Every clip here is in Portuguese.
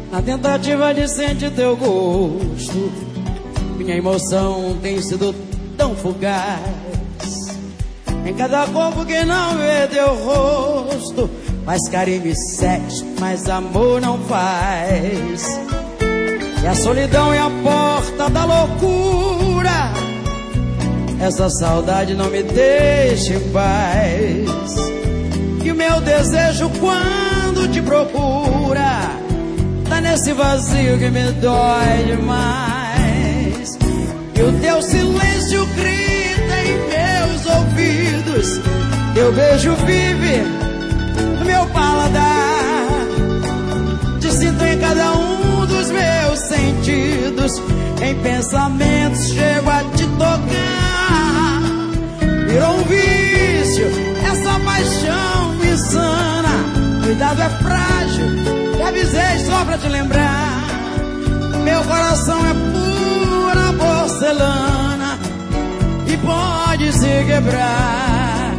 na tentativa de sentir teu gosto. Minha emoção tem sido tão fugaz. Em cada corpo que não vê teu rosto, faz carinho e sexo, mas amor não faz. E a solidão é a porta da loucura. Essa saudade não me deixa em paz. E o meu desejo quando te procura tá nesse vazio que me dói demais. E o teu silêncio grita em meus ouvidos, teu beijo vive no meu paladar. Te sinto em cada um dos meus sentidos, em pensamentos chego a te tocar. Virou um vício essa paixão insana. Cuidado, é frágil, te avisei só pra te lembrar. Meu coração é pura porcelana e pode se quebrar.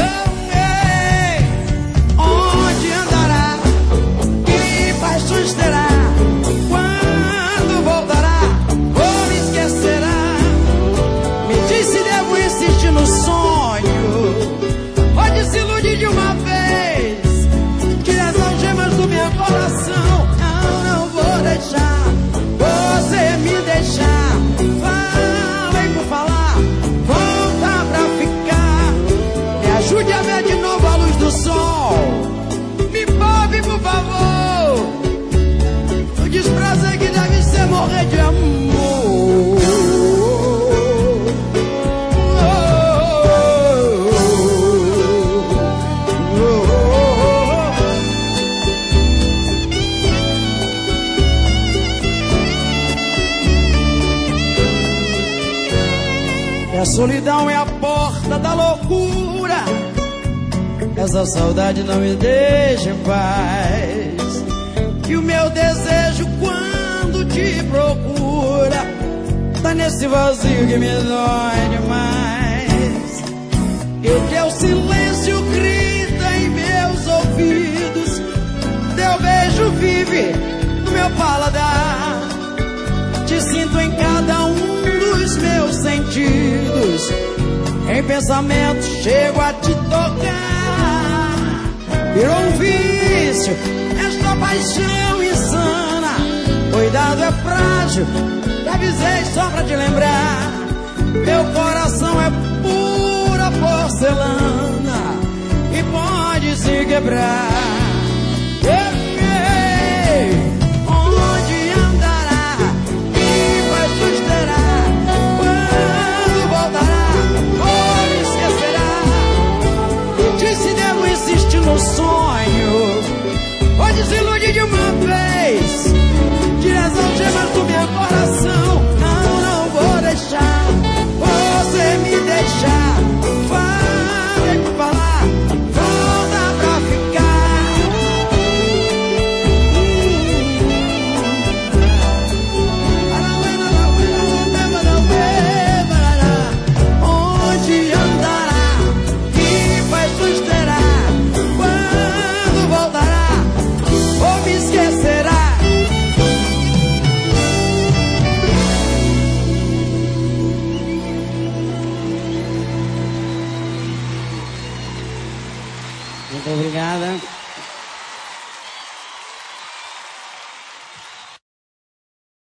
Onde andará? Que paixões terá? Quando voltará? Ou me esquecerá? Me diz se devo insistir no sonho, pode se iludir de uma vez. Tira as algemas do meu coração. Não vou deixar você me deixar. Falei por falar, volta pra ficar. Me ajude a ver de novo a luz do sol. Me poupe, por favor, o desprazer que deve ser morrer de amor. A solidão é a porta da loucura. Essa saudade não me deixa em paz. E o meu desejo quando te procura tá nesse vazio que me dói demais. E o teu silêncio grita em meus ouvidos, teu beijo vive no meu paladar. Te sinto em cada um dos meus sentidos, em pensamentos chego a te tocar. Virou um vício esta paixão insana. Cuidado, é frágil, te avisei só pra te lembrar. Meu coração é pura porcelana e pode se quebrar. No sonho, pode se iludir de uma vez. Tira as algemas do meu coração. Não vou deixar você me deixar. Falei por falar, volta pra ficar. Onde andará? Que paixões terá? Ou me esquecerá? Muito obrigada.